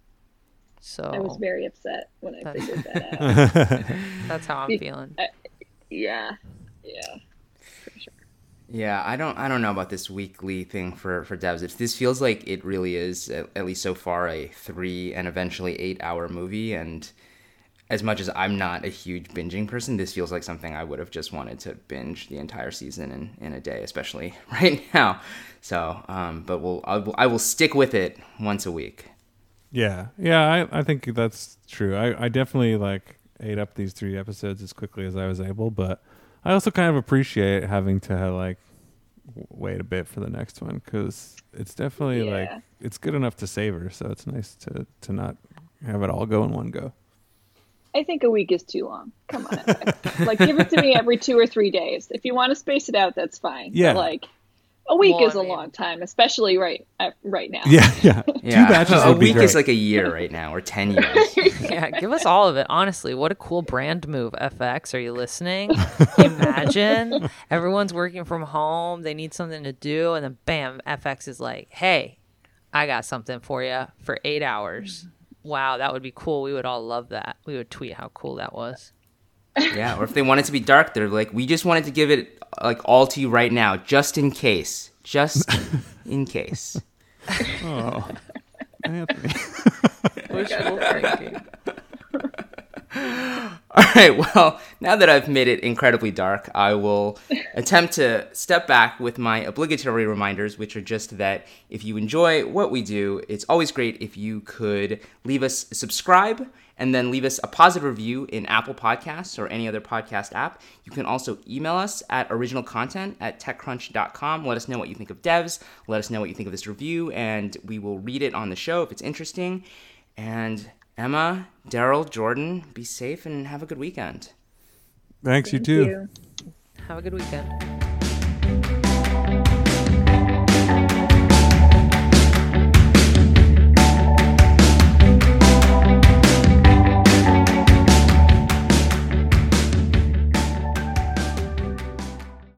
So I was very upset when I That's- figured that out. that's how I'm Be- feeling. Yeah. Yeah. Yeah, I don't I don't know about this weekly thing for, for devs. It, this feels like it really is, at, at least so far, a three and eventually eight hour movie. And as much as I'm not a huge binging person, this feels like something I would have just wanted to binge the entire season in, in a day, especially right now. So, um, but we'll I will, I will stick with it once a week. Yeah, yeah, I, I think that's true. I, I definitely like ate up these three episodes as quickly as I was able, but I also kind of appreciate having to like w- wait a bit for the next one because it's definitely Yeah. like it's good enough to savor. So it's nice to to not have it all go in one go. I think a week is too long. Come on. Like, give it to me every two or three days. If you want to space it out, that's fine. Yeah. But, like, a week Well, is I a mean- long time, especially right uh, right now. Yeah, yeah. Yeah, Two batches a would be week great. is like a year right now, or ten years. Yeah, give us all of it. Honestly, what a cool brand move, F X. Are you listening? Imagine everyone's working from home. They need something to do. And then bam, F X is like, hey, I got something for you for eight hours. Wow, that would be cool. We would all love that. We would tweet how cool that was. Yeah, or if they want it to be dark, they're like, we just wanted to give it like all to you right now, just in case. Just in case. Oh, Anthony. Wishful thinking. All right, well, now that I've made it incredibly dark, I will attempt to step back with my obligatory reminders, which are just that if you enjoy what we do, it's always great if you could leave us subscribe and then leave us a positive review in Apple Podcasts or any other podcast app. You can also email us at originalcontent at techcrunch dot com. Let us know what you think of devs. Let us know what you think of this review, and we will read it on the show if it's interesting. And Emma, Daryl, Jordan, be safe and have a good weekend. Thanks, you Thank too. you. Have a good weekend.